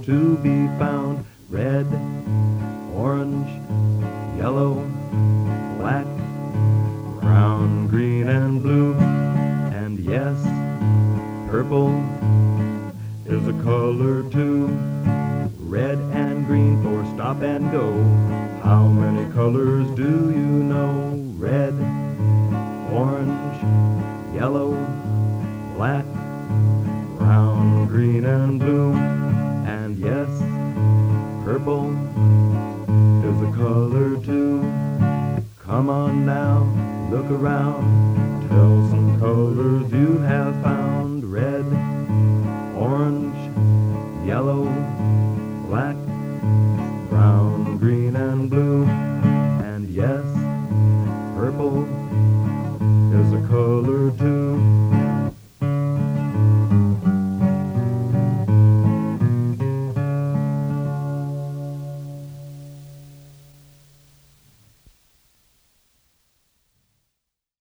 to be found. Red, orange, yellow, black, brown, green, and blue. And yes, purple is a color too. Red and green for stop and go. How many colors do you know? Red, orange, yellow, black, brown, green, and blue. And yes, purple is a color too. Come on now, look around, tell some colors you have found.